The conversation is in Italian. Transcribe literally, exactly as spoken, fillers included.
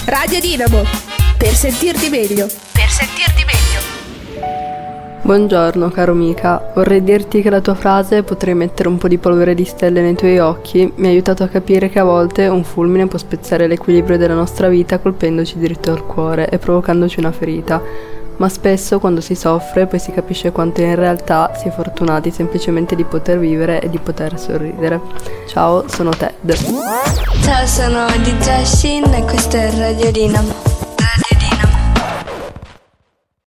Radio Dinamo, per sentirti meglio. Per sentirti meglio. Buongiorno caro Mica, vorrei dirti che la tua frase "potrei mettere un po' di polvere di stelle nei tuoi occhi" mi ha aiutato a capire che a volte un fulmine può spezzare l'equilibrio della nostra vita colpendoci diritto al cuore e provocandoci una ferita, ma spesso quando si soffre poi si capisce quanto in realtà si è fortunati semplicemente di poter vivere e di poter sorridere. Ciao, sono Ted. Ciao, sono di Jashin e questo è Radio Dinamo.